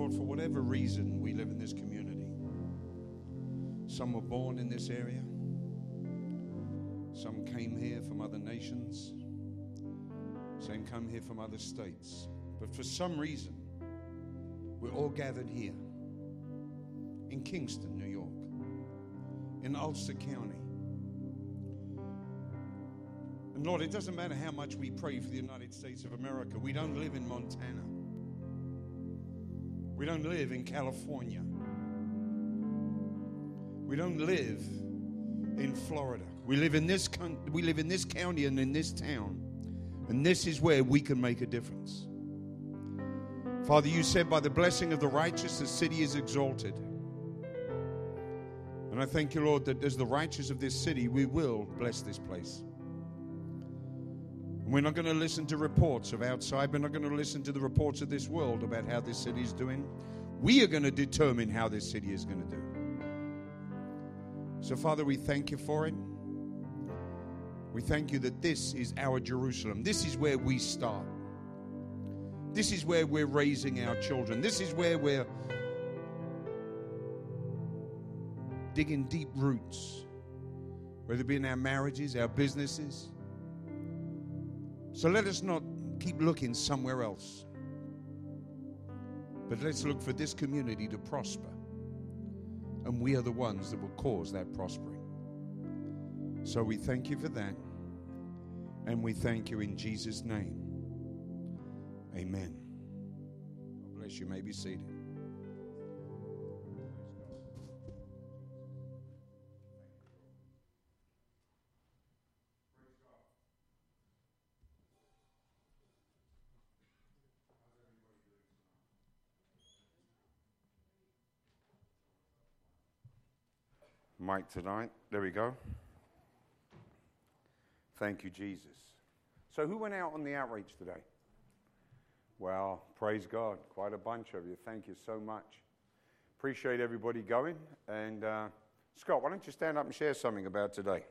Lord, for whatever reason we live in this community. Some were born in this area. Some came here from other nations. Some came here from other states. But for some reason, we're all gathered here in Kingston, New York, in Ulster County. And Lord, it doesn't matter how much we pray for the United States of America. We don't live in Montana. We don't live in California. We don't live in Florida. We live in this county and in this town. And this is where we can make a difference. Father, you said by the blessing of the righteous, the city is exalted. And I thank you, Lord, that as the righteous of this city, we will bless this place. We're not going to listen to reports of outside. We're not going to listen to the reports of this world about how this city is doing. We are going to determine how this city is going to do. So, Father, we thank you for it. We thank you that this is our Jerusalem. This is where we start. This is where we're raising our children. This is where we're digging deep roots, whether it be in our marriages, our businesses. So let us not keep looking somewhere else, but let's look for this community to prosper. And we are the ones that will cause that prospering. So we thank you for that. And we thank you in Jesus' name. Amen. God bless you. You may be seated. Mic tonight. There we go. Thank you, Jesus. So who went out on the outreach today? Well, praise God. Quite a bunch of you. Thank you so much. Appreciate everybody going. And Scott, why don't you stand up and share something about today?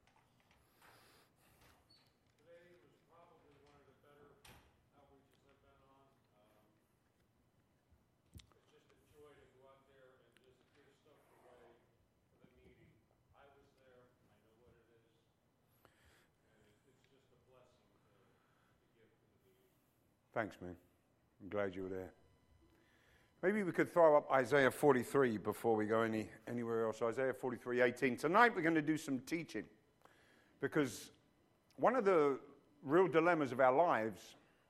Thanks, man. I'm glad you were there. Maybe we could throw up Isaiah 43 before we go anywhere else. Isaiah 43:18. Tonight we're going to do some teaching, because one of the real dilemmas of our lives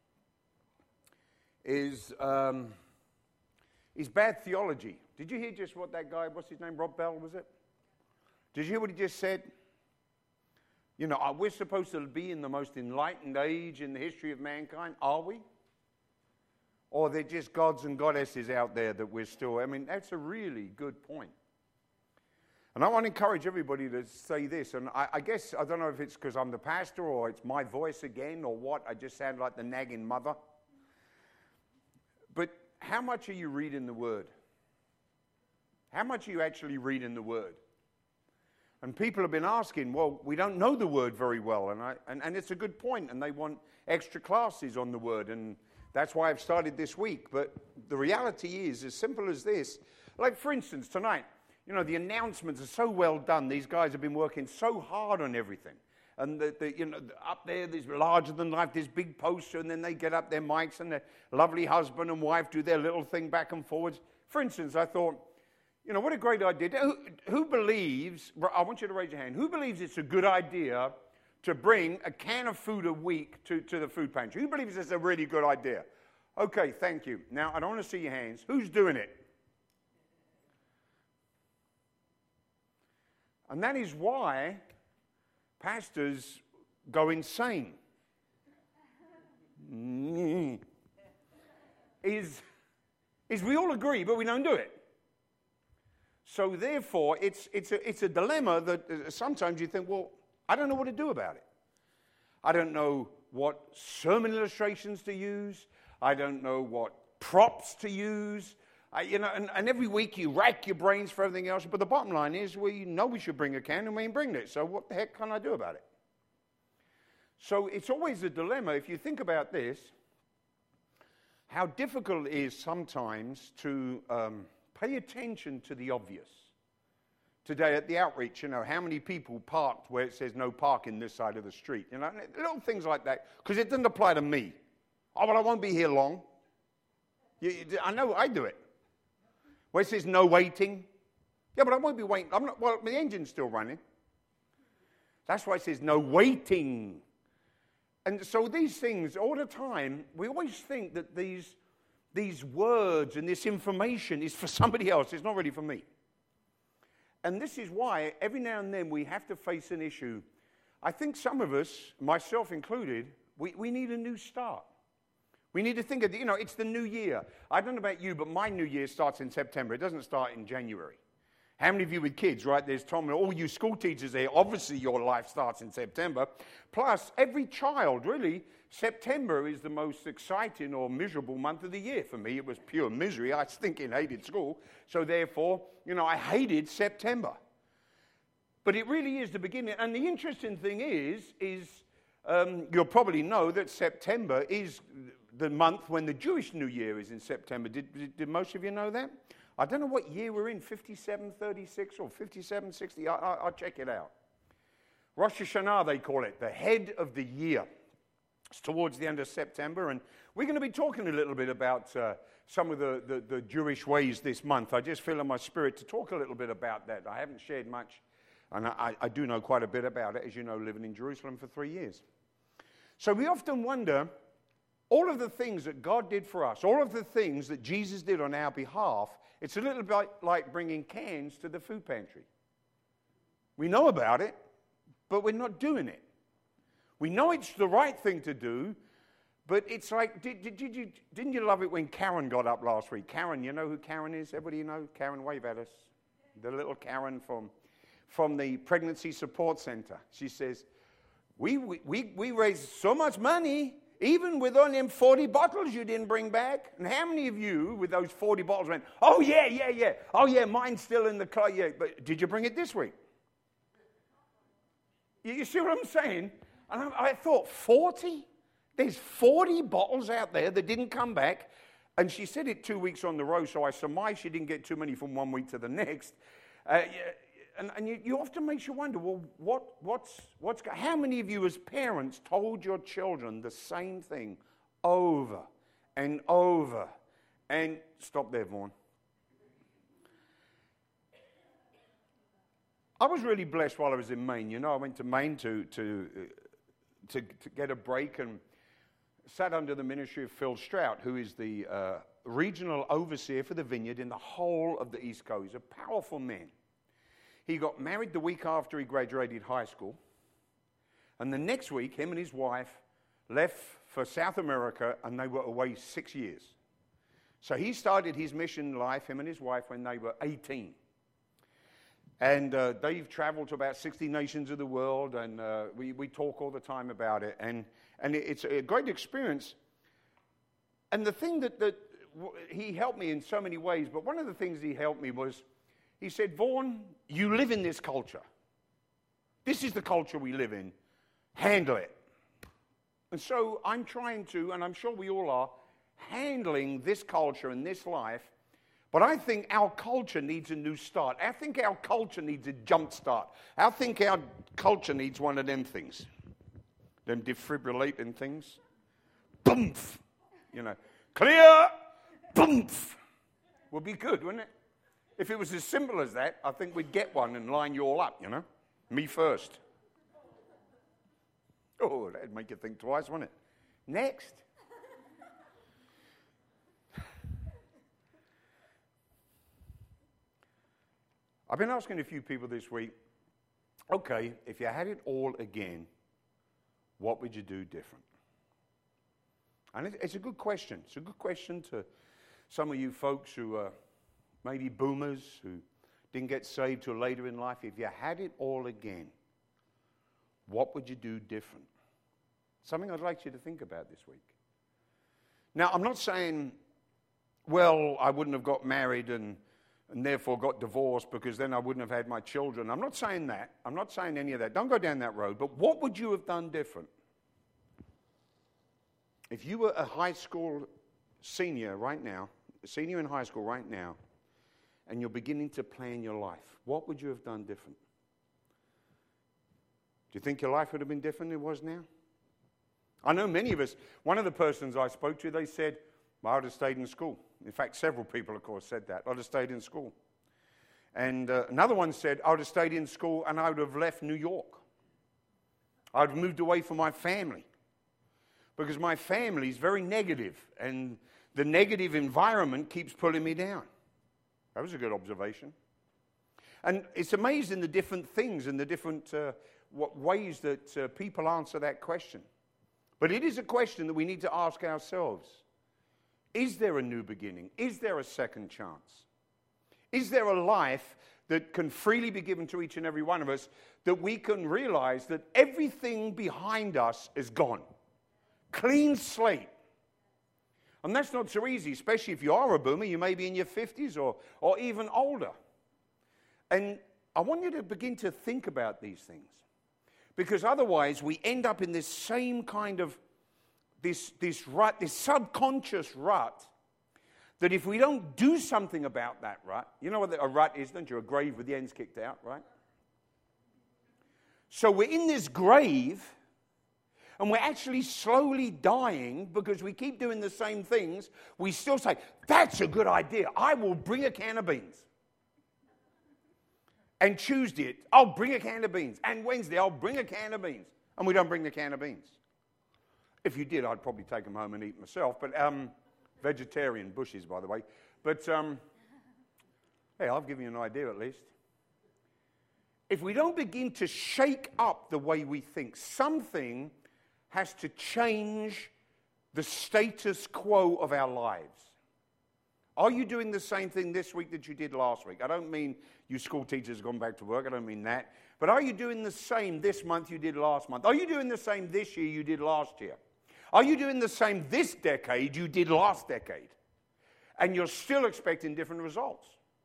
is bad theology. Did you hear just what that guy, what's his name, Rob Bell, was it? Did you hear what he just said? You know, we're supposed to be in the most enlightened age in the history of mankind. Are we? Or they're just gods and goddesses out there that we're still... I mean, that's a really good point. And I want to encourage everybody to say this. And I guess, I don't know if it's because I'm the pastor or it's my voice again or what. I just sound like the nagging mother. But how much are you reading the Word? How much are you actually reading the Word? And people have been asking, well, we don't know the Word very well. And it's a good point. And they want extra classes on the Word. And that's why I've started this week. But the reality is as simple as this. Like, for instance, tonight, you know, the announcements are so well done. These guys have been working so hard on everything. And, you know, up there, there's larger than life, this big poster, and then they get up their mics, and their lovely husband and wife do their little thing back and forwards. For instance, I thought, you know, what a great idea. Who believes, I want you to raise your hand, who believes it's a good idea to bring a can of food a week to the food pantry? Who believes it's a really good idea? Okay, thank you. Now, I don't want to see your hands. Who's doing it? And that is why pastors go insane. Is we all agree, but we don't do it. So therefore, it's a dilemma that sometimes you think, well, I don't know what to do about it. I don't know what sermon illustrations to use. I don't know what props to use. And every week you rack your brains for everything else. But the bottom line is, we know we should bring a can, and we ain't bringing it. So what the heck can I do about it? So it's always a dilemma. If you think about this, how difficult it is sometimes to pay attention to the obvious. Today at the outreach, how many people parked where it says no parking this side of the street? Little things like that, because it doesn't apply to me. Oh, well, I won't be here long. I know, I do it. Where it says no waiting. Yeah, but I won't be waiting. The engine's still running. That's why it says no waiting. And so these things, all the time, we always think that these words and this information is for somebody else. It's not really for me. And this is why every now and then we have to face an issue. I think some of us, myself included, we need a new start. We need to think of, it's the new year. I don't know about you, but my new year starts in September. It doesn't start in January. How many of you with kids, right? There's Tom and all you school teachers there. Obviously, your life starts in September. Plus, every child, really, September is the most exciting or miserable month of the year. For me, it was pure misery. I stinking hated school. So therefore, I hated September. But it really is the beginning. And the interesting thing is you'll probably know that September is the month when the Jewish New Year is in September. Did most of you know that? I don't know what year we're in, 5736 or 5760. I'll check it out. Rosh Hashanah, they call it, the head of the year. It's towards the end of September, and we're going to be talking a little bit about some of the Jewish ways this month. I just feel in my spirit to talk a little bit about that. I haven't shared much, and I do know quite a bit about it, as you know, living in Jerusalem for 3 years. So we often wonder, all of the things that God did for us, all of the things that Jesus did on our behalf, it's a little bit like bringing cans to the food pantry. We know about it, but we're not doing it. We know it's the right thing to do, but it's like, didn't you love it when Karen got up last week? Karen, you know who Karen is? Everybody know? Karen, wave at us. The little Karen from the Pregnancy Support Center. She says, we raised so much money, even with only 40 bottles you didn't bring back. And how many of you with those 40 bottles went, oh, yeah. Oh, yeah, mine's still in the car. Yeah, but did you bring it this week? You see what I'm saying? And I thought, 40? There's 40 bottles out there that didn't come back. And she said it 2 weeks on the row, so I surmise she didn't get too many from 1 week to the next. And you often makes you wonder, well, how many of you as parents told your children the same thing over and over? And stop there, Vaughn. I was really blessed while I was in Maine. I went to Maine to get a break and sat under the ministry of Phil Strout, who is the regional overseer for the vineyard in the whole of the East Coast. He's a powerful man. He got married the week after he graduated high school. And the next week, him and his wife left for South America, and they were away 6 years. So he started his mission life, him and his wife, when they were 18. And they've traveled to about 60 nations of the world, and we talk all the time about it. And it's a great experience. And the thing that he helped me in so many ways, but one of the things he helped me was, he said, Vaughn, you live in this culture. This is the culture we live in. Handle it. And so I'm trying to, and I'm sure we all are, handling this culture and this life. But I think our culture needs a new start. I think our culture needs a jump start. I think our culture needs one of them things. Them defibrillating things. Boomf. Clear. Boomf. Would be good, wouldn't it? If it was as simple as that, I think we'd get one and line you all up, Me first. Oh, that'd make you think twice, wouldn't it? Next. I've been asking a few people this week, okay, if you had it all again, what would you do different? And it's a good question. It's a good question to some of you folks who are maybe boomers who didn't get saved till later in life. If you had it all again, what would you do different? Something I'd like you to think about this week. Now, I'm not saying, well, I wouldn't have got married and therefore got divorced because then I wouldn't have had my children. I'm not saying that. I'm not saying any of that. Don't go down that road. But what would you have done different? If you were a high school senior right now, senior in high school right now, and you're beginning to plan your life, what would you have done different? Do you think your life would have been different than it was now? I know many of us, one of the persons I spoke to, they said, well, I would have stayed in school. In fact, several people, of course, said that. I would have stayed in school. And another one said, I would have stayed in school and I would have left New York. I would have moved away from my family. Because my family is very negative, and the negative environment keeps pulling me down. That was a good observation. And it's amazing the different things and the different ways that people answer that question. But it is a question that we need to ask ourselves. Is there a new beginning? Is there a second chance? Is there a life that can freely be given to each and every one of us, that we can realize that everything behind us is gone? Clean slate. And that's not so easy, especially if you are a boomer. You may be in your 50s or even older. And I want you to begin to think about these things. Because otherwise we end up in this same kind of, this rut, this subconscious rut, that if we don't do something about that rut, you know what a rut is, don't you? A grave with the ends kicked out, right? So we're in this grave, and we're actually slowly dying because we keep doing the same things. We still say, that's a good idea. I will bring a can of beans. And Tuesday, I'll bring a can of beans. And Wednesday, I'll bring a can of beans. And we don't bring the can of beans. If you did, I'd probably take them home and eat myself. But vegetarian bushes, by the way. But hey, I've given you an idea at least. If we don't begin to shake up the way we think, something has to change the status quo of our lives. Are you doing the same thing this week that you did last week? I don't mean you school teachers have gone back to work. I don't mean that. But are you doing the same this month you did last month? Are you doing the same this year you did last year? Are you doing the same this decade you did last decade? And you're still expecting different results.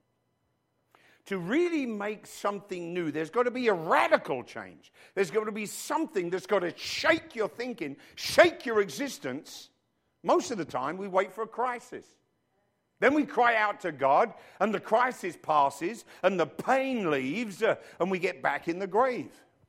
To really make something new, there's got to be a radical change. There's got to be something that's got to shake your thinking, shake your existence. Most of the time, we wait for a crisis. Then we cry out to God, and the crisis passes, and the pain leaves, and we get back in the grave.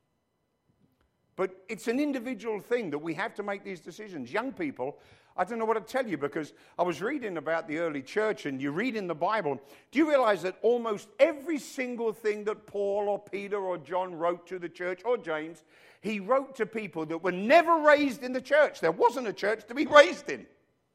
But it's an individual thing that we have to make these decisions. Young people, I don't know what to tell you, because I was reading about the early church, and you read in the Bible, do you realize that almost every single thing that Paul or Peter or John wrote to the church, or James, he wrote to people that were never raised in the church. There wasn't a church to be raised in.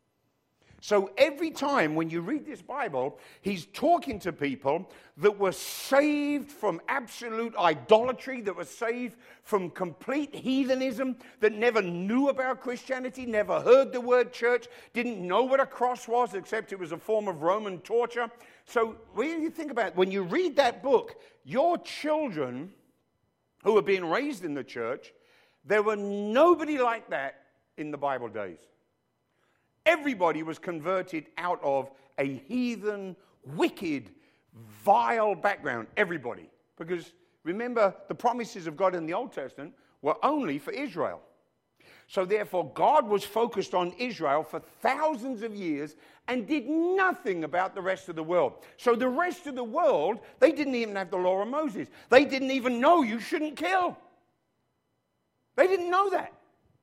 So every time when you read this Bible, he's talking to people that were saved from absolute idolatry, that were saved from complete heathenism, that never knew about Christianity, never heard the word church, didn't know what a cross was, except it was a form of Roman torture. So when you think about it, when you read that book, your children who were being raised in the church, there were nobody like that in the Bible days. Everybody was converted out of a heathen, wicked, vile background. Everybody. Because remember, the promises of God in the Old Testament were only for Israel. So therefore, God was focused on Israel for thousands of years and did nothing about the rest of the world. So the rest of the world, they didn't even have the law of Moses. They didn't even know you shouldn't kill. They didn't know that.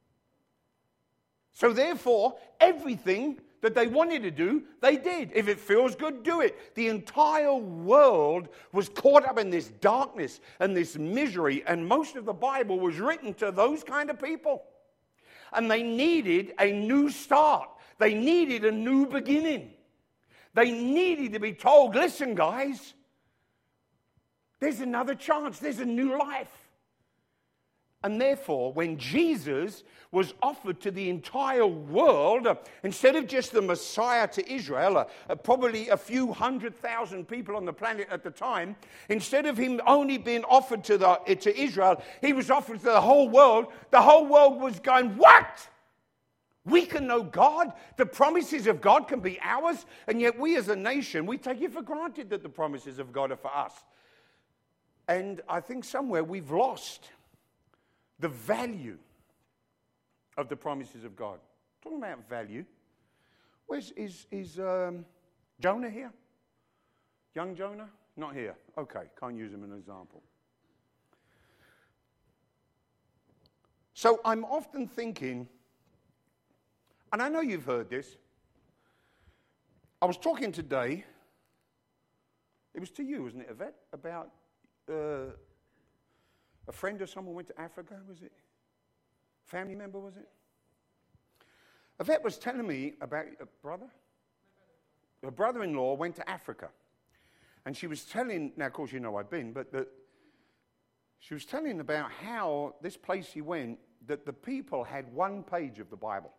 So therefore, everything that they wanted to do, they did. If it feels good, do it. The entire world was caught up in this darkness and this misery, and most of the Bible was written to those kind of people. And they needed a new start. They needed a new beginning. They needed to be told, listen, guys, there's another chance. There's a new life. And therefore, when Jesus was offered to the entire world, instead of just the Messiah to Israel, probably a few 100,000 people on the planet at the time, instead of him only being offered to Israel, he was offered to the whole world. The whole world was going, what? We can know God. The promises of God can be ours. And yet we as a nation, we take it for granted that the promises of God are for us. And I think somewhere we've lost the value of the promises of God. Talking about value, Is Jonah here? Young Jonah? Not here. Okay, can't use him as an example. So I'm often thinking, and I know you've heard this. I was talking today, it was to you, wasn't it, Yvette, about a friend or someone went to Africa, was it? Family member, was it? Yvette was telling me about a brother. Her brother-in-law went to Africa. And she was telling, now of course you know I've been, but she was telling about how this place he went, that the people had one page of the Bible.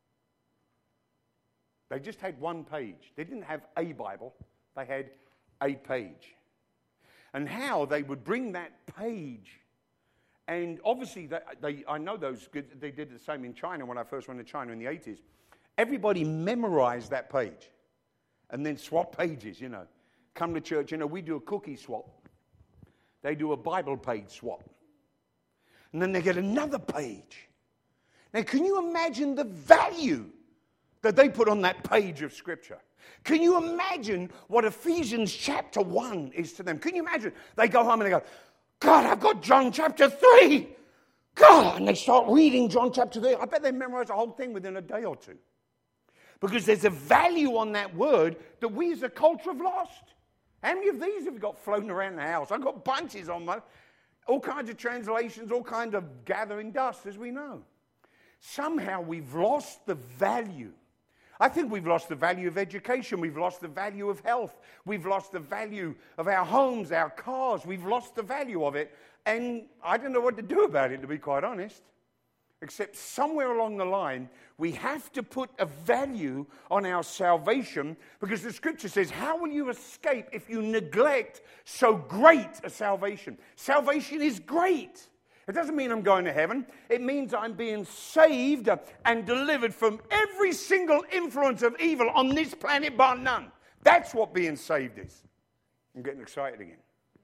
They just had one page. They didn't have a Bible. They had a page. And how they would bring that page. And obviously, I know they did the same in China when I first went to China in the 80s. Everybody memorized that page. And then swap pages, Come to church, we do a cookie swap. They do a Bible page swap. And then they get another page. Now, can you imagine the value that they put on that page of Scripture? Can you imagine what Ephesians chapter 1 is to them? Can you imagine? They go home and they go, God, I've got John chapter 3. God, and they start reading John chapter 3. I bet they memorize the whole thing within a day or two. Because there's a value on that word that we as a culture have lost. How many of these have you got floating around the house? I've got bunches on my, all kinds of translations, all kinds of gathering dust, as we know. Somehow we've lost the value. I think we've lost the value of education. We've lost the value of health. We've lost the value of our homes, our cars. We've lost the value of it. And I don't know what to do about it, to be quite honest. Except somewhere along the line, we have to put a value on our salvation, because the Scripture says, how will you escape if you neglect so great a salvation? Salvation is great. It doesn't mean I'm going to heaven. It means I'm being saved and delivered from every single influence of evil on this planet, bar none. That's what being saved is. I'm getting excited again.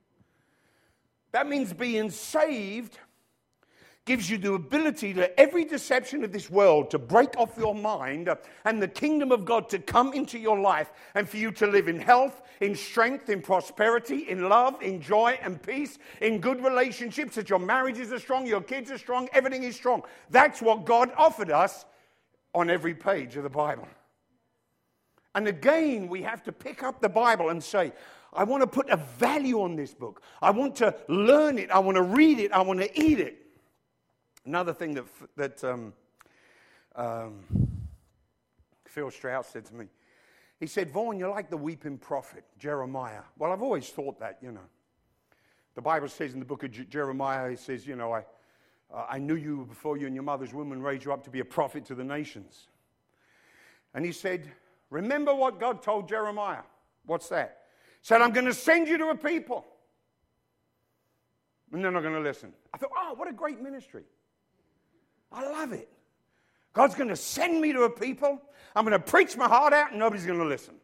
That means being saved gives you the ability to every deception of this world to break off your mind and the kingdom of God to come into your life, and for you to live in health, in strength, in prosperity, in love, in joy and peace, in good relationships, that your marriages are strong, your kids are strong, everything is strong. That's what God offered us on every page of the Bible. And again, we have to pick up the Bible and say, I want to put a value on this book. I want to learn it. I want to read it. I want to eat it. Another thing that Phil Strauss said to me, he said, Vaughan, you're like the weeping prophet, Jeremiah. Well, I've always thought that, The Bible says in the book of Jeremiah, it says, I knew you before you in your mother's womb and raised you up to be a prophet to the nations. And he said, remember what God told Jeremiah. What's that? He said, I'm going to send you to a people. And they're not going to listen. I thought, oh, what a great ministry. I love it. God's going to send me to a people. I'm going to preach my heart out and nobody's going to listen.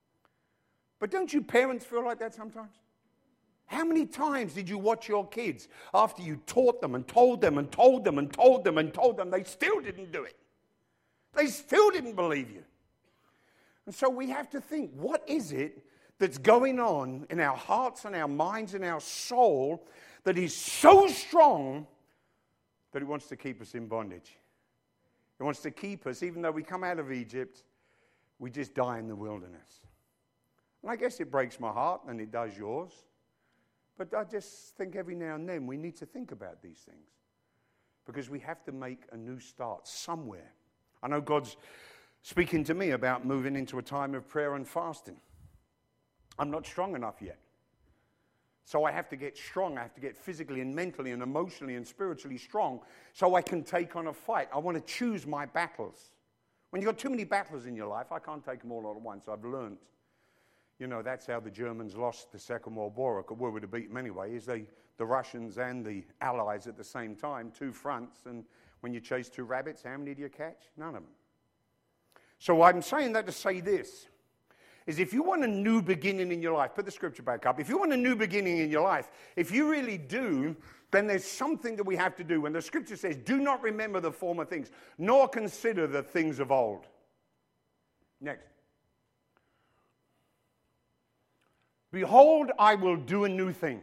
But don't you parents feel like that sometimes? How many times did you watch your kids after you taught them and told them and told them and told them and told them, they still didn't do it? They still didn't believe you. And so we have to think, what is it that's going on in our hearts and our minds and our soul that is so strong that it wants to keep us in bondage? It wants to keep us, even though we come out of Egypt, we just die in the wilderness. And I guess it breaks my heart, and it does yours. But I just think every now and then we need to think about these things, because we have to make a new start somewhere. I know God's speaking to me about moving into a time of prayer and fasting. I'm not strong enough yet. So I have to get strong. I have to get physically and mentally and emotionally and spiritually strong so I can take on a fight. I want to choose my battles. When you've got too many battles in your life, I can't take them all at once. I've learned. That's how the Germans lost the Second World War. Where would have beat them anyway, is the Russians and the Allies at the same time, two fronts. And when you chase two rabbits, how many do you catch? None of them. So I'm saying that to say this. Is if you want a new beginning in your life, put the scripture back up. If you want a new beginning in your life, if you really do, then there's something that we have to do. When the scripture says, do not remember the former things, nor consider the things of old. Next. Behold, I will do a new thing.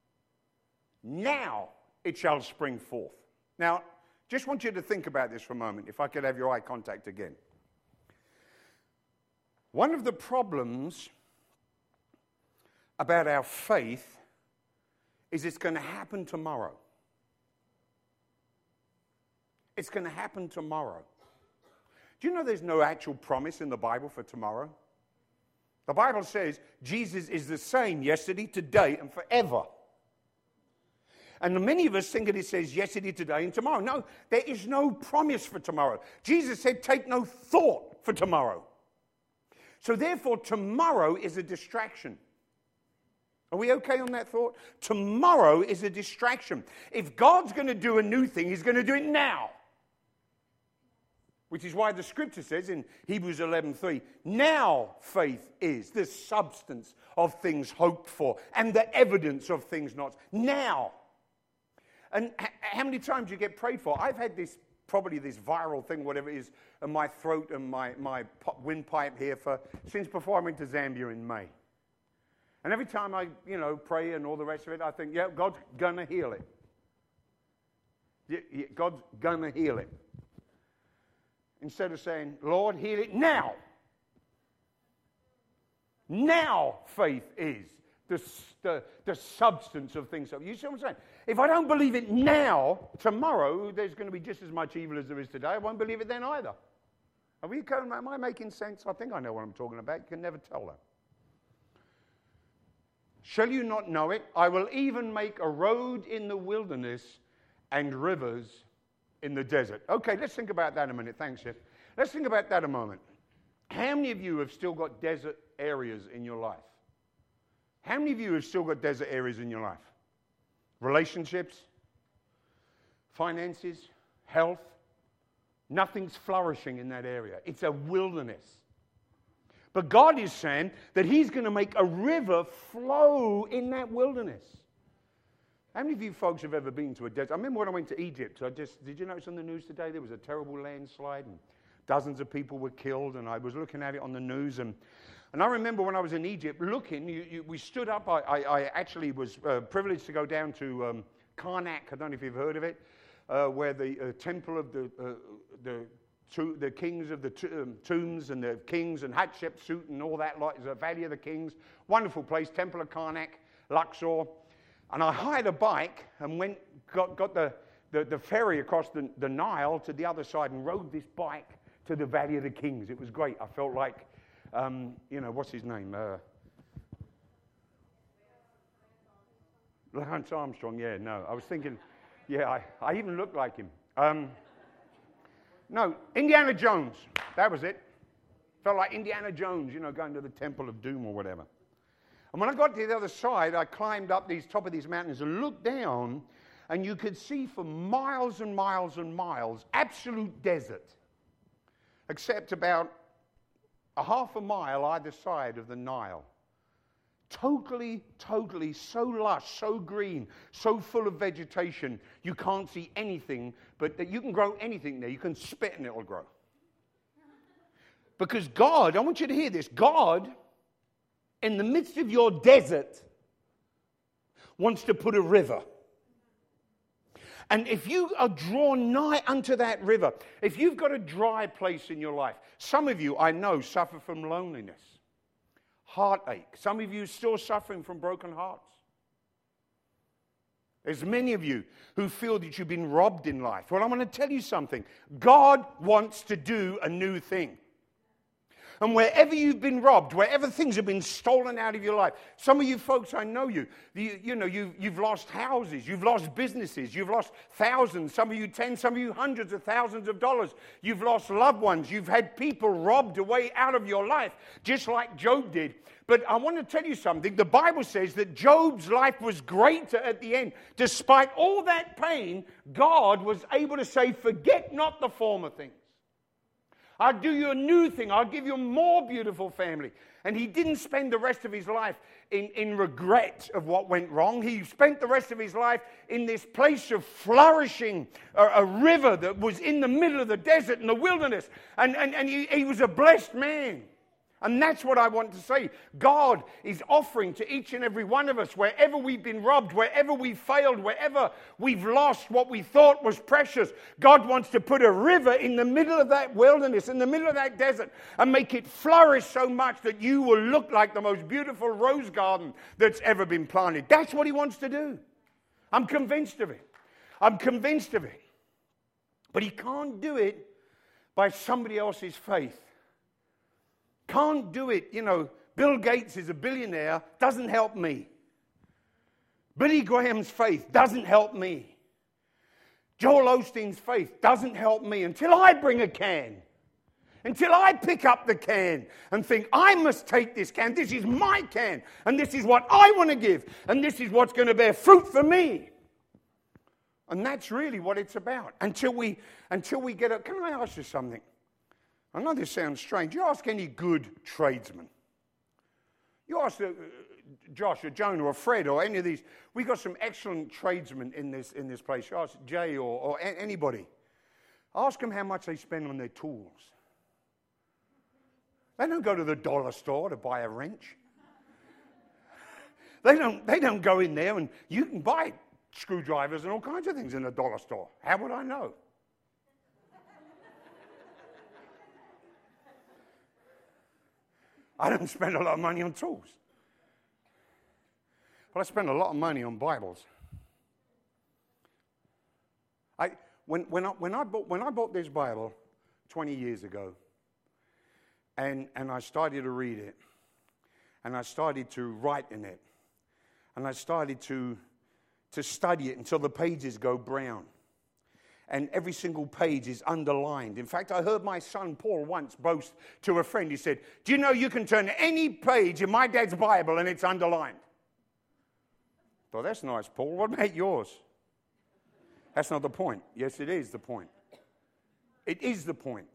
Now it shall spring forth. Now, just want you to think about this for a moment, if I could have your eye contact again. One of the problems about our faith is it's going to happen tomorrow. It's going to happen tomorrow. Do you know there's no actual promise in the Bible for tomorrow? The Bible says Jesus is the same yesterday, today, and forever. And many of us think that it says yesterday, today, and tomorrow. No, there is no promise for tomorrow. Jesus said, take no thought for tomorrow. So therefore, tomorrow is a distraction. Are we okay on that thought? Tomorrow is a distraction. If God's going to do a new thing, He's going to do it now. Which is why the scripture says in Hebrews 11:3, now faith is the substance of things hoped for and the evidence of things not. Now. And how many times you get prayed for? I've had this, probably this viral thing, whatever it is, in my throat and my windpipe here since before I went to Zambia in May. And every time I, pray and all the rest of it, I think, yeah, God's going to heal it. Yeah, God's going to heal it. Instead of saying, Lord, heal it now. Now faith is the substance of things. You see what I'm saying? If I don't believe it now, tomorrow there's going to be just as much evil as there is today. I won't believe it then either. Am I making sense? I think I know what I'm talking about. You can never tell that. Shall you not know it? I will even make a road in the wilderness and rivers in the desert. Okay, let's think about that a minute. Thanks, Jeff. Let's think about that a moment. How many of you have still got desert areas in your life? How many of you have still got desert areas in your life? Relationships, finances, health. Nothing's flourishing in that area. It's a wilderness. But God is saying that He's going to make a river flow in that wilderness. How many of you folks have ever been to a desert? I remember when I went to Egypt. Did you notice on the news today there was a terrible landslide and dozens of people were killed, and I was looking at it on the news. And I remember when I was in Egypt looking, we stood up. I actually was privileged to go down to Karnak. I don't know if you've heard of it, where the temple of the kings of the tombs and the kings and Hatshepsut and all that lot is a Valley of the Kings. Wonderful place, Temple of Karnak, Luxor. And I hired a bike and got the ferry across the Nile to the other side and rode this bike to the Valley of the Kings. It was great. I felt like, what's his name? Lance Armstrong, yeah, no. I was thinking, yeah, I even looked like him. No, Indiana Jones. That was it. Felt like Indiana Jones, going to the Temple of Doom or whatever. And when I got to the other side, I climbed up top of these mountains and looked down, and you could see for miles and miles and miles, absolute desert, except about a half a mile either side of the Nile. Totally, so lush, so green, so full of vegetation, you can't see anything, but that you can grow anything there. You can spit and it'll grow. Because God, I want you to hear this, God, in the midst of your desert, wants to put a river. And if you are drawn nigh unto that river, if you've got a dry place in your life, some of you, I know, suffer from loneliness, heartache. Some of you are still suffering from broken hearts. There's many of you who feel that you've been robbed in life. Well, I'm going to tell you something. God wants to do a new thing. And wherever you've been robbed, wherever things have been stolen out of your life, some of you folks, I know you've lost houses, you've lost businesses, you've lost thousands, some of you tens, some of you hundreds of thousands of dollars. You've lost loved ones. You've had people robbed away out of your life, just like Job did. But I want to tell you something. The Bible says that Job's life was greater at the end. Despite all that pain, God was able to say, forget not the former things. I'll do you a new thing. I'll give you a more beautiful family. And he didn't spend the rest of his life in regret of what went wrong. He spent the rest of his life in this place of flourishing, a river that was in the middle of the desert and the wilderness. And he was a blessed man. And that's what I want to say. God is offering to each and every one of us, wherever we've been robbed, wherever we've failed, wherever we've lost what we thought was precious, God wants to put a river in the middle of that wilderness, in the middle of that desert, and make it flourish so much that you will look like the most beautiful rose garden that's ever been planted. That's what he wants to do. I'm convinced of it. I'm convinced of it. But he can't do it by somebody else's faith. Can't do it, Bill Gates is a billionaire, doesn't help me. Billy Graham's faith doesn't help me. Joel Osteen's faith doesn't help me until I bring a can. Until I pick up the can and think, I must take this can. This is my can. And this is what I want to give. And this is what's going to bear fruit for me. And that's really what it's about. Until we get up. Can I ask you something? I know this sounds strange. You ask any good tradesman. You ask Josh or Joan or Fred or any of these. We've got some excellent tradesmen in this place. You ask Jay or anybody. Ask them how much they spend on their tools. They don't go to the dollar store to buy a wrench. They don't go in there, and you can buy screwdrivers and all kinds of things in a dollar store. How would I know? I don't spend a lot of money on tools. But I spend a lot of money on Bibles. When I bought this Bible 20 years ago, and I started to read it, and I started to write in it, and I started to study it until the pages go brown. And every single page is underlined. In fact, I heard my son Paul once boast to a friend. He said, do you know you can turn any page in my dad's Bible and it's underlined? Well, that's nice, Paul. What about yours? That's not the point. Yes, it is the point. It is the point.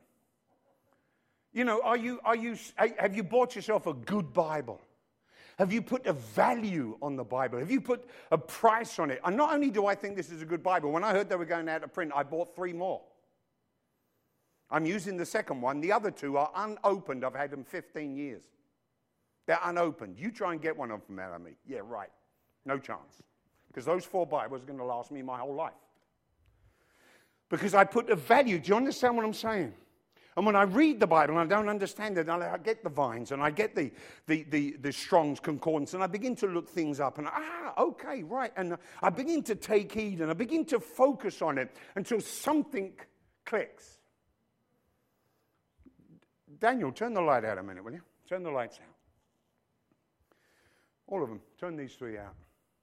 Have you bought yourself a good Bible? Have you put a value on the Bible? Have you put a price on it? And not only do I think this is a good Bible, when I heard they were going out of print, I bought 3 more. I'm using the second one. The other 2 are unopened. I've had them 15 years. They're unopened. You try and get one of them out of me. Yeah, right. No chance. Because those 4 Bibles are going to last me my whole life. Because I put a value. Do you understand what I'm saying? And when I read the Bible and I don't understand it, I get the Vines and I get the Strong's Concordance and I begin to look things up and, okay, right. And I begin to take heed and I begin to focus on it until something clicks. Daniel, turn the light out a minute, will you? Turn the lights out. All of them. Turn these 3 out.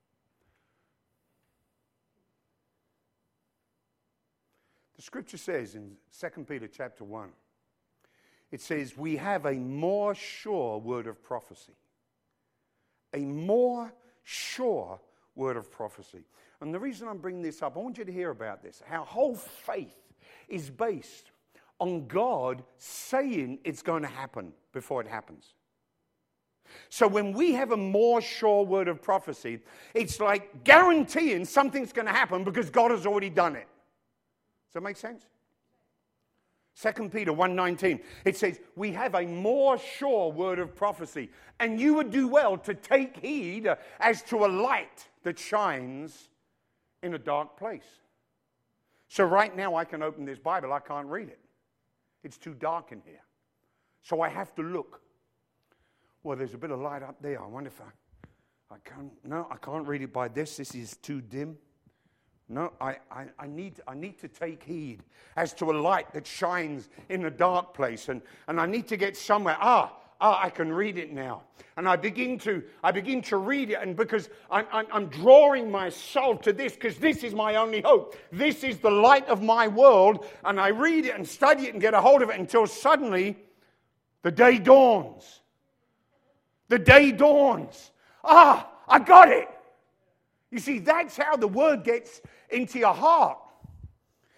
The scripture says in 2 Peter chapter 1, it says, we have a more sure word of prophecy. A more sure word of prophecy. And the reason I'm bringing this up, I want you to hear about this. Our whole faith is based on God saying it's going to happen before it happens. So when we have a more sure word of prophecy, it's like guaranteeing something's going to happen because God has already done it. Does that make sense? 2 Peter 1:19, it says, we have a more sure word of prophecy, and you would do well to take heed as to a light that shines in a dark place. So right now I can open this Bible, I can't read it. It's too dark in here. So I have to look. Well, there's a bit of light up there. I wonder if I can't read it by this. This is too dim. No, I need to take heed as to a light that shines in a dark place, and I need to get somewhere. I can read it now, and I begin to read it, and because I'm drawing my soul to this, because this is my only hope. This is the light of my world, and I read it and study it and get a hold of it until suddenly the day dawns. The day dawns. I got it. You see, that's how the word gets into your heart.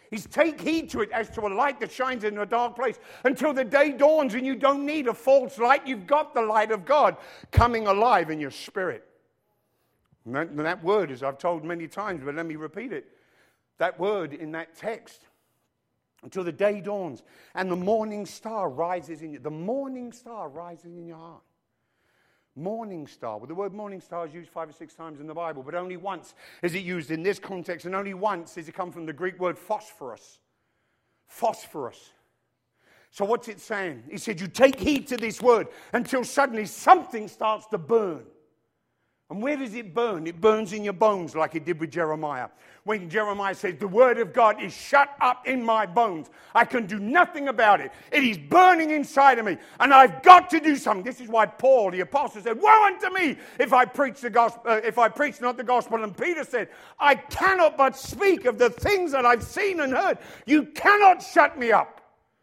is take heed to it as to a light that shines in a dark place until the day dawns and you don't need a false light. You've got the light of God coming alive in your spirit. And that word, as I've told many times, but let me repeat it. That word in that text, until the day dawns and the morning star rises in you. The morning star rises in your heart. Morning star. Well, the word morning star is used 5 or 6 times in the Bible, but only once is it used in this context, and only once does it come from the Greek word phosphorus. Phosphorus. So what's it saying? He said, you take heed to this word until suddenly something starts to burn. And where does it burn? It burns in your bones like it did with Jeremiah. When Jeremiah says, the word of God is shut up in my bones. I can do nothing about it. It is burning inside of me. And I've got to do something. This is why Paul, the apostle, said, woe unto me if I preach the gospel, if I preach not the gospel. And Peter said, I cannot but speak of the things that I've seen and heard. You cannot shut me up.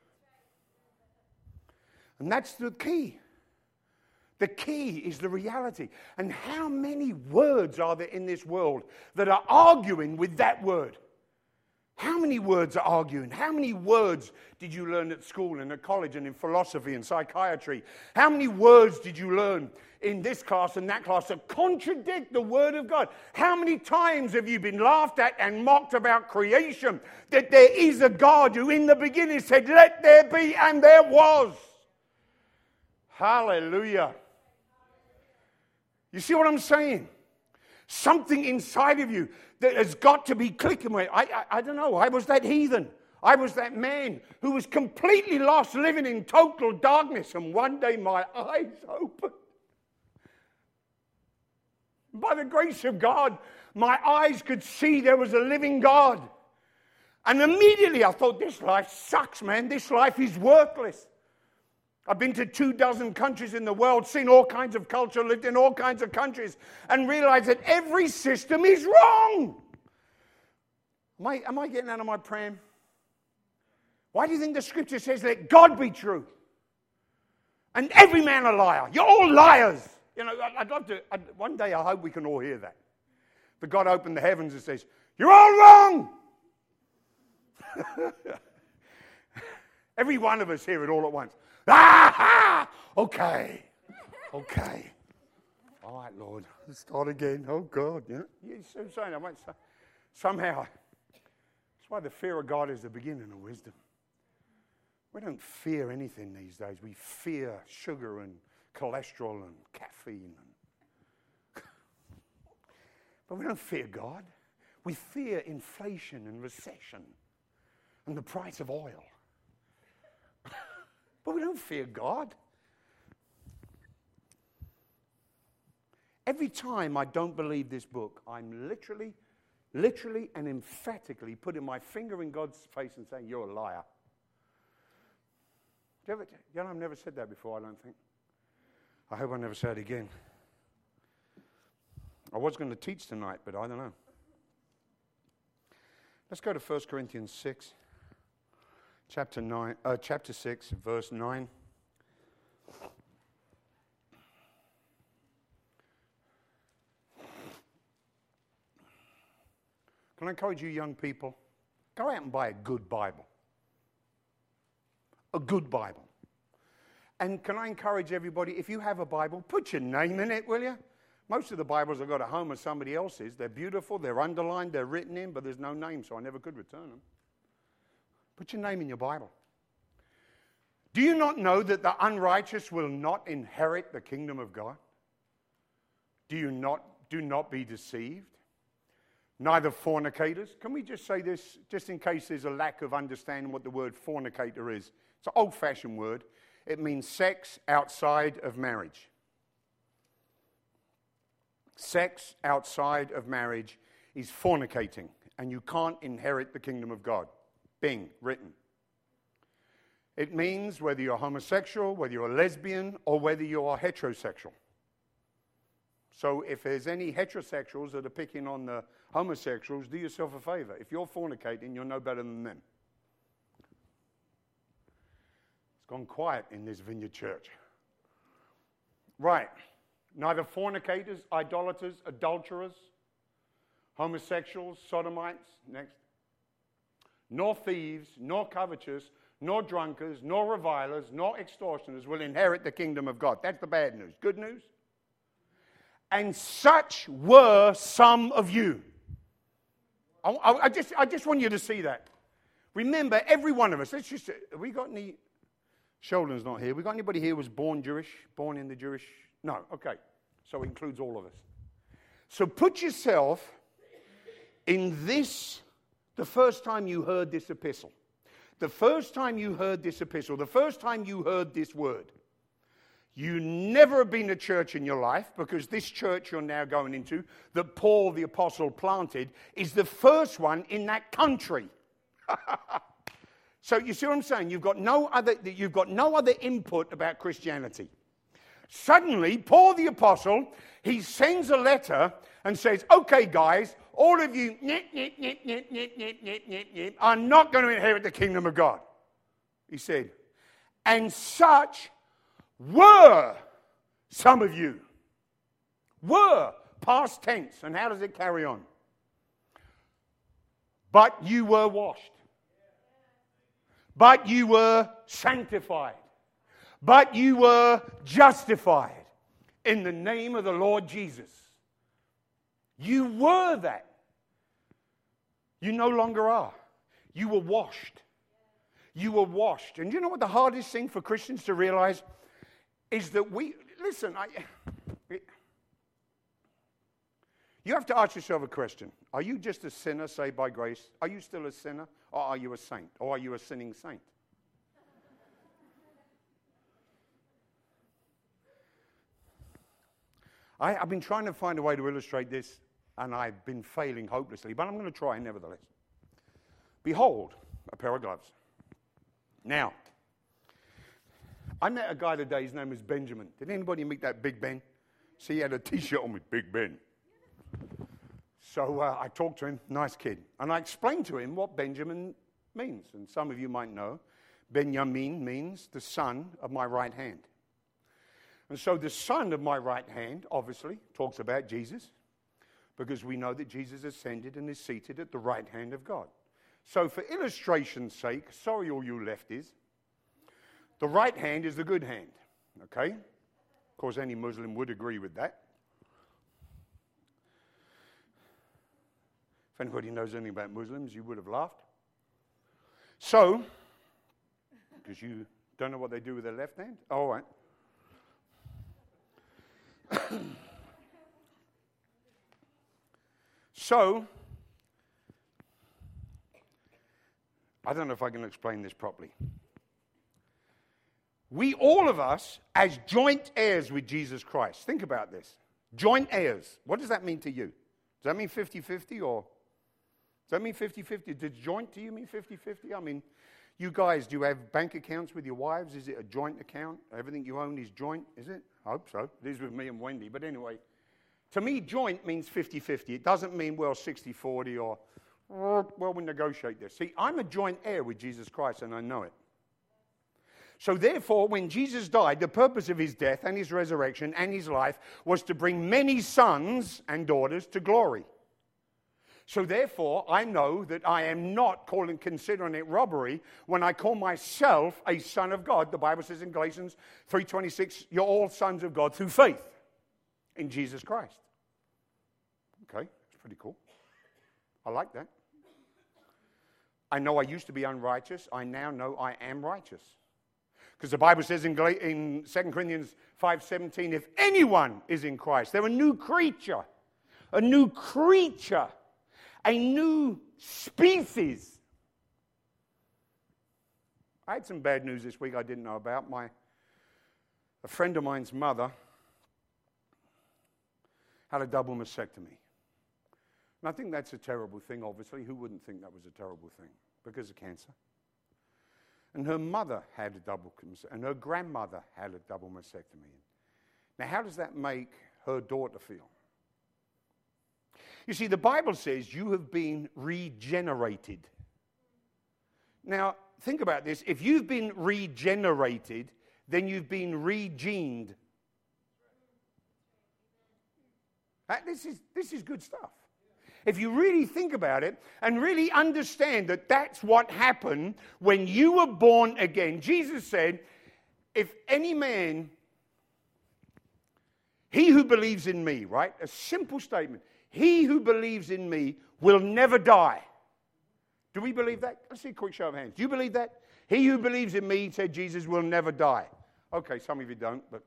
And that's the key. The key is the reality. And how many words are there in this world that are arguing with that word? How many words are arguing? How many words did you learn at school and at college and in philosophy and psychiatry? How many words did you learn in this class and that class that contradict the word of God? How many times have you been laughed at and mocked about creation? That there is a God who in the beginning said, let there be, and there was. Hallelujah. You see what I'm saying? Something inside of you that has got to be clicking away. I don't know. I was that heathen. I was that man who was completely lost, living in total darkness. And one day my eyes opened. By the grace of God, my eyes could see there was a living God. And immediately I thought, this life sucks, man. This life is worthless. I've been to 24 countries in the world, seen all kinds of culture, lived in all kinds of countries, and realized that every system is wrong. Am I getting out of my pram? Why do you think the scripture says, let God be true? And every man a liar. You're all liars. You know, I'd love to, one day I hope we can all hear that. That God opened the heavens and says, you're all wrong. Every one of us hear it all at once. Ah! Okay. All right, Lord. Let's start again. Oh, God. Yeah. You see what I'm saying? I might say, somehow, that's why the fear of God is the beginning of wisdom. We don't fear anything these days. We fear sugar and cholesterol and caffeine. But we don't fear God. We fear inflation and recession and the price of oil. But we don't fear God. Every time I don't believe this book, I'm literally and emphatically putting my finger in God's face and saying, you're a liar. I've never said that before, I don't think. I hope I never say it again. I was going to teach tonight, but I don't know. Let's go to 1 Corinthians 6. Chapter 6, verse 9. Can I encourage you young people? Go out and buy a good Bible. A good Bible. And can I encourage everybody, if you have a Bible, put your name in it, will you? Most of the Bibles I've got at home are somebody else's. They're beautiful, they're underlined, they're written in, but there's no name, so I never could return them. Put your name in your Bible. Do you not know that the unrighteous will not inherit the kingdom of God? Do not be deceived. Neither fornicators. Can we just say this, just in case there's a lack of understanding what the word fornicator is? It's an old-fashioned word. It means sex outside of marriage. Sex outside of marriage is fornicating, and you can't inherit the kingdom of God. Bing, written. It means whether you're homosexual, whether you're a lesbian, or whether you are heterosexual. So if there's any heterosexuals that are picking on the homosexuals, do yourself a favor. If you're fornicating, you're no better than them. It's gone quiet in this Vineyard Church. Right. Neither fornicators, idolaters, adulterers, homosexuals, sodomites. Next. nor thieves, nor covetous, nor drunkards, nor revilers, nor extortioners will inherit the kingdom of God. That's the bad news. Good news? And such were some of you. I just want you to see that. Remember, every one of us, have we got any, Sheldon's not here. We got anybody here who was born Jewish, born in the Jewish? No, okay. So it includes all of us. So put yourself in this, the first time you heard this epistle. The first time you heard this epistle, the first time you heard this word. You never have been to church in your life, because this church you're now going into, that Paul the apostle planted, is the first one in that country. So you see what I'm saying? You've got no other input about Christianity. Suddenly, Paul the apostle, he sends a letter and says, okay guys, all of you are not going to inherit the kingdom of God. He said, and such were some of you. Were, past tense. And how does it carry on? But you were washed. But you were sanctified. But you were justified in the name of the Lord Jesus. You were that. You no longer are. You were washed. You were washed. And you know what the hardest thing for Christians to realize is that you have to ask yourself a question. Are you just a sinner saved by grace? Are you still a sinner? Or are you a saint? Or are you a sinning saint? I've been trying to find a way to illustrate this, and I've been failing hopelessly, but I'm going to try nevertheless. Behold, a pair of gloves. Now, I met a guy today, his name was Benjamin. Did anybody meet that Big Ben? See, he had a t-shirt on with Big Ben. So I talked to him, nice kid. And I explained to him what Benjamin means. And some of you might know, Benjamin means the son of my right hand. And so the son of my right hand, obviously, talks about Jesus, because we know that Jesus ascended and is seated at the right hand of God. So for illustration's sake, sorry all you lefties, the right hand is the good hand, okay? Of course, any Muslim would agree with that. If anybody knows anything about Muslims, you would have laughed. So, because you don't know what they do with their left hand? All right. So, I don't know if I can explain this properly. We, all of us, as joint heirs with Jesus Christ. Think about this. Joint heirs. What does that mean to you? Does that mean 50-50 or... Does that mean 50-50? Does joint to you mean 50-50? I mean, you guys, do you have bank accounts with your wives? Is it a joint account? Everything you own is joint, is it? I hope so. It is with me and Wendy. But anyway, to me, joint means 50-50. It doesn't mean, well, 60-40 or, well, we negotiate this. See, I'm a joint heir with Jesus Christ, and I know it. So therefore, when Jesus died, the purpose of his death and his resurrection and his life was to bring many sons and daughters to glory. So therefore, I know that I am not considering it robbery when I call myself a son of God. The Bible says in Galatians 3:26, you're all sons of God through faith in Jesus Christ. Okay, that's pretty cool. I like that. I know I used to be unrighteous. I now know I am righteous. Because the Bible says in 2 Corinthians 5:17, if anyone is in Christ, they're a new creature. A new creature. A new species. I had some bad news this week I didn't know about. A friend of mine's mother had a double mastectomy. And I think that's a terrible thing, obviously. Who wouldn't think that was a terrible thing? Because of cancer. And her mother had a double, and her grandmother had a double mastectomy. Now, how does that make her daughter feel? You see, the Bible says you have been regenerated. Now, think about this. If you've been regenerated, then you've been regened. This is good stuff. If you really think about it and really understand that that's what happened when you were born again. Jesus said, if any man, he who believes in me, right? A simple statement. He who believes in me will never die. Do we believe that? Let's see a quick show of hands. Do you believe that? He who believes in me, said Jesus, will never die. Okay, some of you don't, but.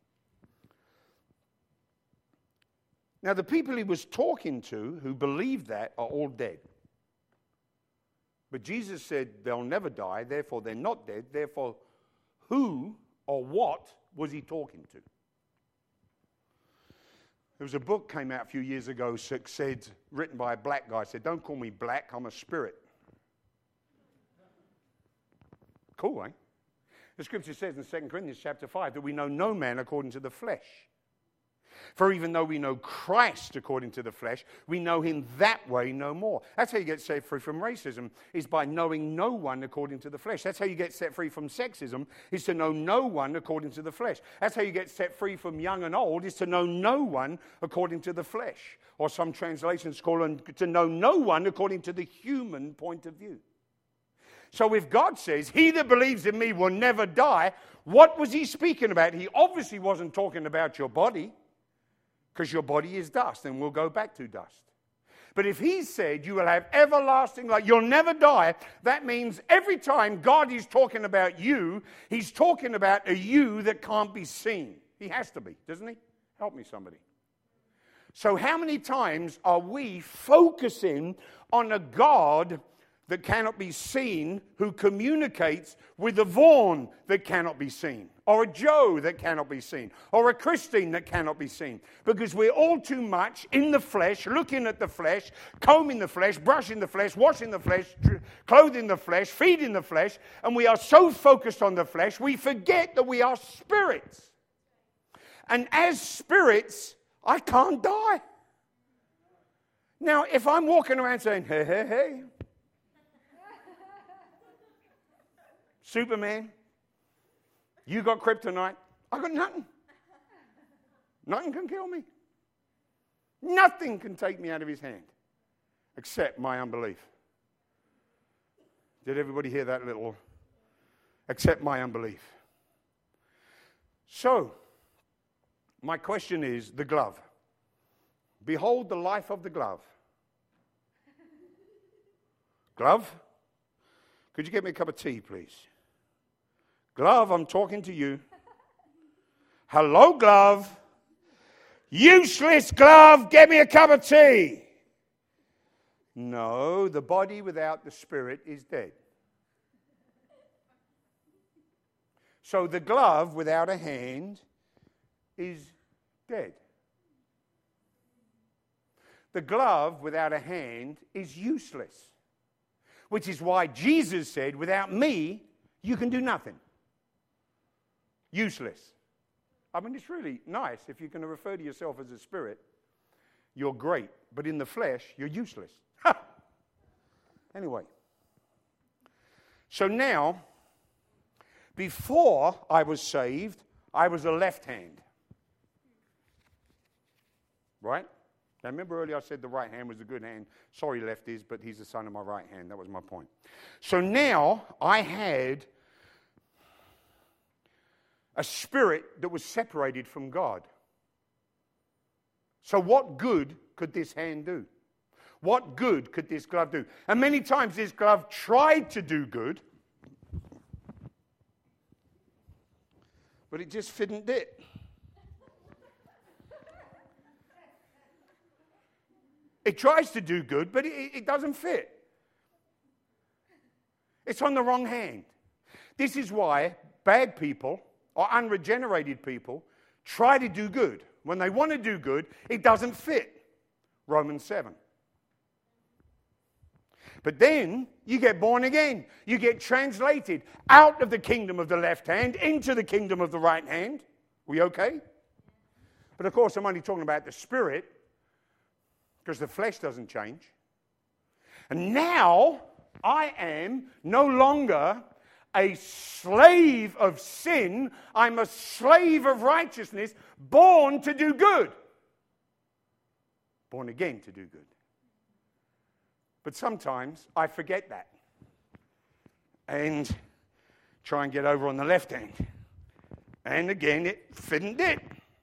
Now, the people he was talking to who believed that are all dead. But Jesus said they'll never die, therefore they're not dead. Therefore, who or what was he talking to? There was a book came out a few years ago said, written by a black guy, said, don't call me black, I'm a spirit. Cool, eh? The scripture says in 2 Corinthians chapter 5 that we know no man according to the flesh. For even though we know Christ according to the flesh, we know him that way no more. That's how you get set free from racism, is by knowing no one according to the flesh. That's how you get set free from sexism, is to know no one according to the flesh. That's how you get set free from young and old, is to know no one according to the flesh. Or some translations call it to know no one according to the human point of view. So if God says, he that believes in me will never die, what was he speaking about? He obviously wasn't talking about your body, because your body is dust and will go back to dust. But if he said you will have everlasting life, you'll never die, that means every time God is talking about you, he's talking about a you that can't be seen. He has to be, doesn't he? Help me, somebody. So how many times are we focusing on a God that cannot be seen, who communicates with a Vaughn that cannot be seen, or a Joe that cannot be seen, or a Christine that cannot be seen? Because we're all too much in the flesh, looking at the flesh, combing the flesh, brushing the flesh, washing the flesh, clothing the flesh, feeding the flesh, and we are so focused on the flesh, we forget that we are spirits. And as spirits, I can't die. Now, if I'm walking around saying, hey, hey, hey, Superman, you got kryptonite, I got nothing. Nothing can kill me. Nothing can take me out of his hand except my unbelief. Did everybody hear that little? Except my unbelief. So, my question is the glove. Behold the life of the glove. Glove, could you get me a cup of tea, please? Glove, I'm talking to you. Hello, glove. Useless glove, get me a cup of tea. No, the body without the spirit is dead. So the glove without a hand is dead. The glove without a hand is useless. Which is why Jesus said, without me, you can do nothing. Useless. I mean, it's really nice if you can refer to yourself as a spirit. You're great. But in the flesh, you're useless. Anyway. So now, before I was saved, I was a left hand. Right? Now, remember earlier I said the right hand was the good hand. Sorry, lefties, but he's the son of my right hand. That was my point. So now I had a spirit that was separated from God. So what good could this hand do? What good could this glove do? And many times this glove tried to do good, but it just didn't it. It tries to do good, but it doesn't fit. It's on the wrong hand. This is why bad people or unregenerated people try to do good. When they want to do good, it doesn't fit. Romans 7. But then you get born again. You get translated out of the kingdom of the left hand into the kingdom of the right hand. We okay? But of course, I'm only talking about the spirit, because the flesh doesn't change. And now I am no longer a slave of sin. I'm a slave of righteousness, born to do good. Born again to do good. But sometimes I forget that and try and get over on the left hand. And again, it didn't did.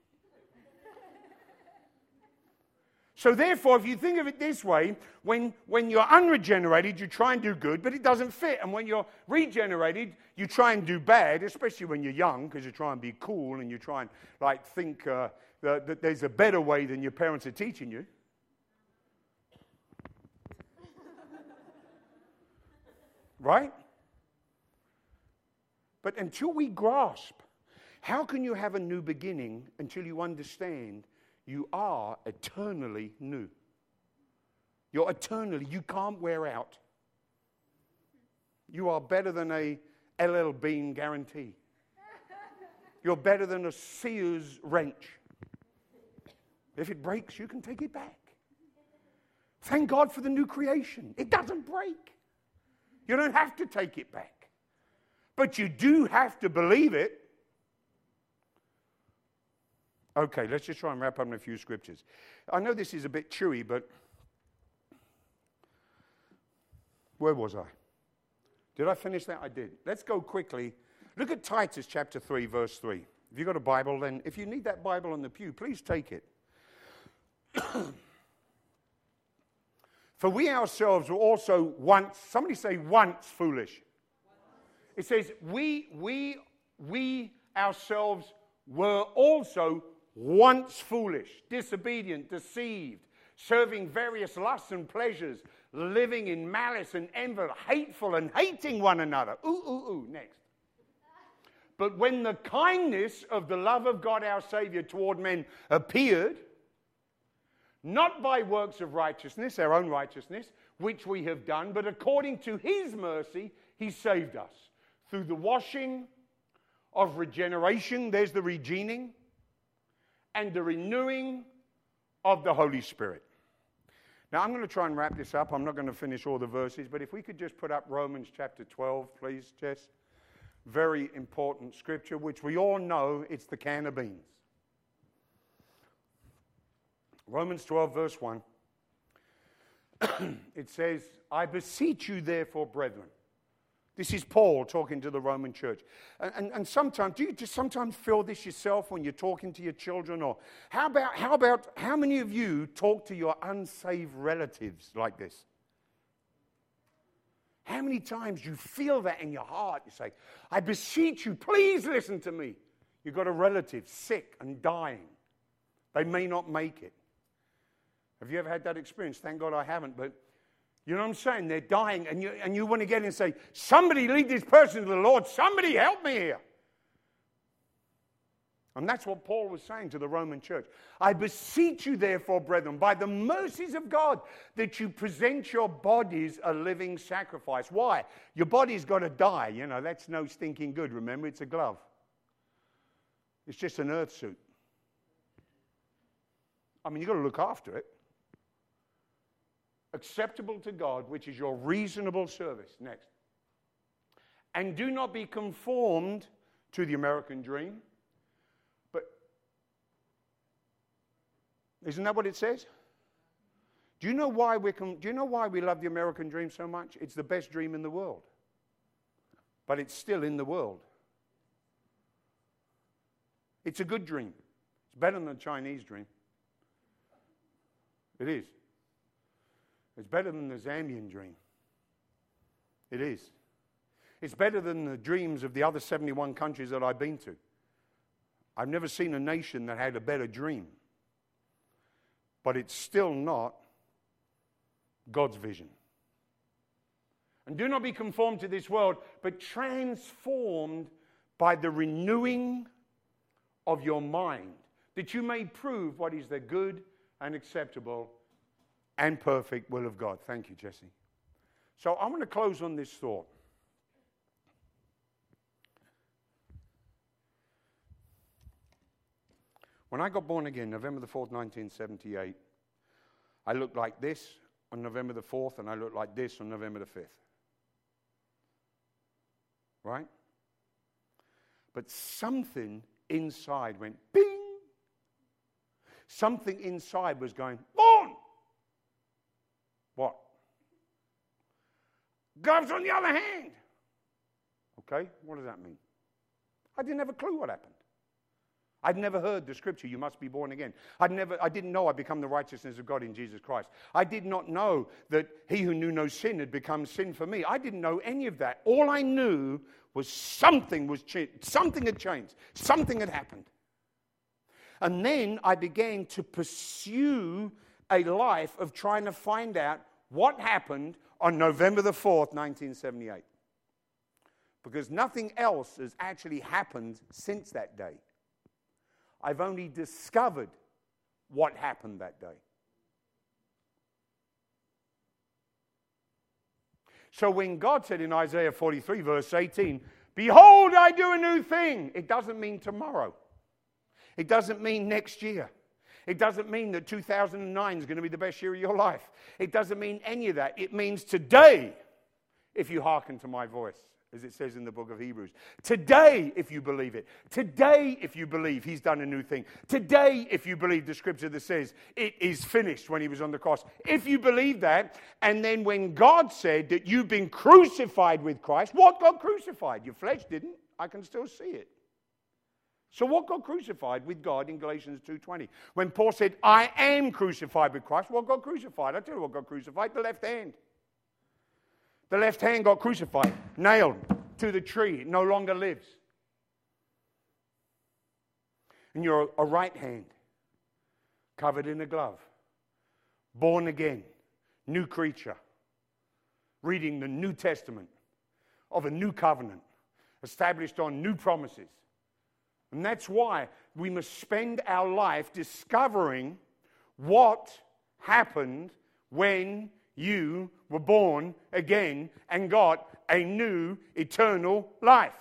So therefore, if you think of it this way, when you're unregenerated, you try and do good, but it doesn't fit. And when you're regenerated, you try and do bad, especially when you're young, because you try and be cool and you try and think that there's a better way than your parents are teaching you. Right? But until we grasp, how can you have a new beginning until you understand you are eternally new? You're eternally, you can't wear out. You are better than a LL Bean guarantee. You're better than a Sears wrench. If it breaks, you can take it back. Thank God for the new creation. It doesn't break. You don't have to take it back. But you do have to believe it. Okay, let's just try and wrap up in a few scriptures. I know this is a bit chewy, but where was I? Did I finish that? I did. Let's go quickly. Look at Titus chapter 3, verse 3. If you've got a Bible, then if you need that Bible on the pew, please take it. For we ourselves were also once, somebody say once foolish. It says we ourselves were also once foolish, disobedient, deceived, serving various lusts and pleasures, living in malice and envy, hateful and hating one another. Next. But when the kindness of the love of God our Savior toward men appeared, not by works of righteousness, our own righteousness, which we have done, but according to his mercy, he saved us through the washing of regeneration, there's the regening, and the renewing of the Holy Spirit. Now, I'm going to try and wrap this up. I'm not going to finish all the verses, but if we could just put up Romans chapter 12, please, Jess. Very important scripture, which we all know, it's the can of beans. Romans 12, verse 1. It says, I beseech you, therefore, brethren. This is Paul talking to the Roman church. And sometimes, do you just sometimes feel this yourself when you're talking to your children? Or how many of you talk to your unsaved relatives like this? How many times you feel that in your heart? You say, I beseech you, please listen to me. You've got a relative sick and dying. They may not make it. Have you ever had that experience? Thank God I haven't, but you know what I'm saying? They're dying, and you want to get in and say, somebody lead this person to the Lord. Somebody help me here. And that's what Paul was saying to the Roman church. I beseech you, therefore, brethren, by the mercies of God, that you present your bodies a living sacrifice. Why? Your body's got to die. You know, that's no stinking good. Remember, it's a glove. It's just an earth suit. I mean, you've got to look after it. Acceptable to God, which is your reasonable service. Next. And do not be conformed to the American dream. But isn't that what it says? Do you know why we love the American dream so much? It's the best dream in the world. But it's still in the world. It's a good dream. It's better than the Chinese dream. It is. It's better than the Zambian dream. It is. It's better than the dreams of the other 71 countries that I've been to. I've never seen a nation that had a better dream. But it's still not God's vision. And do not be conformed to this world, but transformed by the renewing of your mind, that you may prove what is the good and acceptable and perfect will of God. Thank you, Jesse. So I'm going to close on this thought. When I got born again, November the 4th, 1978, I looked like this on November the 4th, and I looked like this on November the 5th. Right? But something inside went bing. Something inside was going, born. What? God's on the other hand. Okay, what does that mean? I didn't have a clue what happened. I'd never heard the scripture, you must be born again. I didn't know I'd become the righteousness of God in Jesus Christ. I did not know that he who knew no sin had become sin for me. I didn't know any of that. All I knew was something had changed. Something had happened. And then I began to pursue a life of trying to find out what happened on November the 4th, 1978. Because nothing else has actually happened since that day. I've only discovered what happened that day. So when God said in Isaiah 43, verse 18, behold, I do a new thing, it doesn't mean tomorrow. It doesn't mean next year. It doesn't mean that 2009 is going to be the best year of your life. It doesn't mean any of that. It means today, if you hearken to my voice, as it says in the book of Hebrews. Today, if you believe it. Today, if you believe he's done a new thing. Today, if you believe the scripture that says it is finished when he was on the cross. If you believe that, and then when God said that you've been crucified with Christ, what got crucified? Your flesh didn't. I can still see it. So what got crucified with God in Galatians 2:20? When Paul said, I am crucified with Christ, what got crucified? I'll tell you what got crucified, the left hand. The left hand got crucified, nailed to the tree. It no longer lives. And you're a right hand, covered in a glove, born again, new creature, reading the New Testament of a new covenant, established on new promises. And that's why we must spend our life discovering what happened when you were born again and got a new eternal life.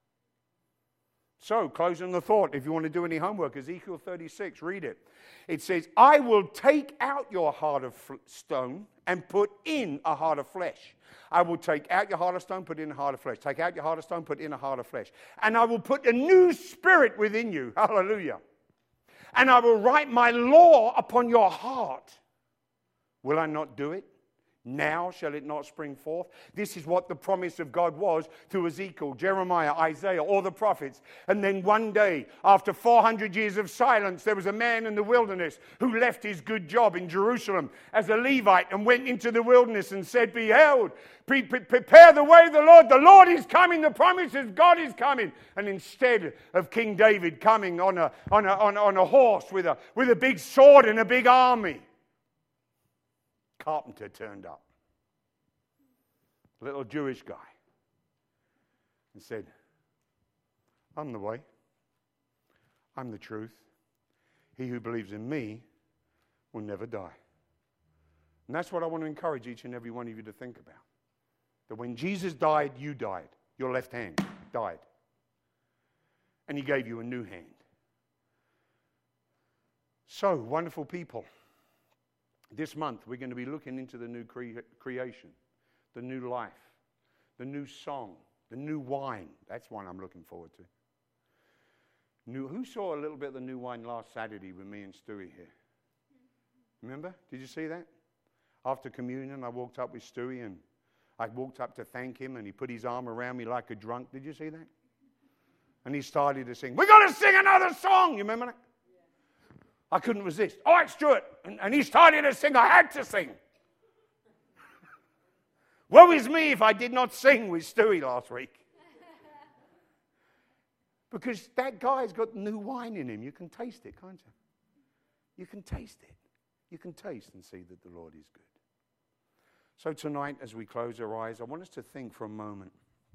So, closing the thought, if you want to do any homework, Ezekiel 36, read it. It says, I will take out your heart of stone and put in a heart of flesh. I will take out your heart of stone, put in a heart of flesh. Take out your heart of stone, put in a heart of flesh. And I will put a new spirit within you. Hallelujah. And I will write my law upon your heart. Will I not do it? Now shall it not spring forth? This is what the promise of God was through Ezekiel, Jeremiah, Isaiah, all the prophets. And then one day, after 400 years of silence, there was a man in the wilderness who left his good job in Jerusalem as a Levite and went into the wilderness and said, behold, prepare the way of the Lord. The Lord is coming. The promise of God is coming. And instead of King David coming on a horse with a big sword and a big army, carpenter turned up, little Jewish guy, and said, I'm the way, I'm the truth. He who believes in me will never die. And that's what I want to encourage each and every one of you to think about. That when Jesus died, you died. Your left hand died. And he gave you a new hand. So, wonderful people. This month, we're going to be looking into the new creation, the new life, the new song, the new wine. That's one I'm looking forward to. Who saw a little bit of the new wine last Saturday with me and Stewie here? Remember? Did you see that? After communion, I walked up with Stewie and I walked up to thank him and he put his arm around me like a drunk. Did you see that? And he started to sing, we're going to sing another song. You remember that? I couldn't resist. All right, Stuart. And he started to sing. I had to sing. Woe is me if I did not sing with Stewie last week. Because that guy's got new wine in him. You can taste it, can't you? You can taste it. You can taste and see that the Lord is good. So tonight, as we close our eyes, I want us to think for a moment.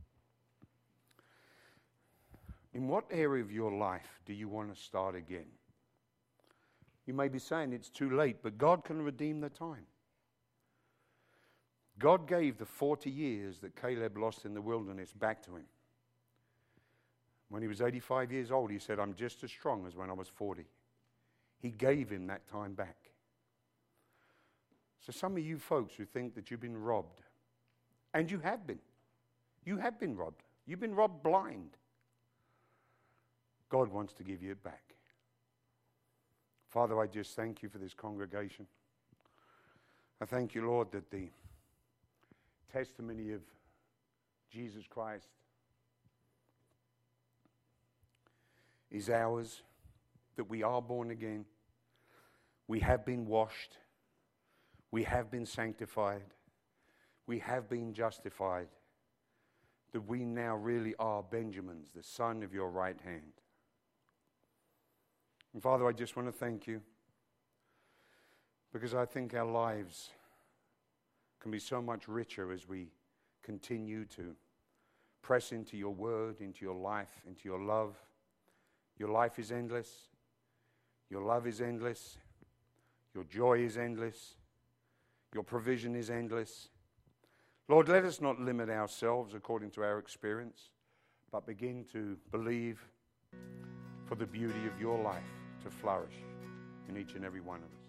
In what area of your life do you want to start again? You may be saying it's too late, but God can redeem the time. God gave the 40 years that Caleb lost in the wilderness back to him. When he was 85 years old, he said, I'm just as strong as when I was 40. He gave him that time back. So some of you folks who think that you've been robbed, and you have been robbed. You've been robbed blind. God wants to give you it back. Father, I just thank you for this congregation. I thank you, Lord, that the testimony of Jesus Christ is ours, that we are born again, we have been washed, we have been sanctified, we have been justified, that we now really are Benjamins, the son of your right hand. And Father, I just want to thank you, because I think our lives can be so much richer as we continue to press into your word, into your life, into your love. Your life is endless. Your love is endless. Your joy is endless. Your provision is endless. Lord, let us not limit ourselves according to our experience, but begin to believe for the beauty of your life to flourish in each and every one of us.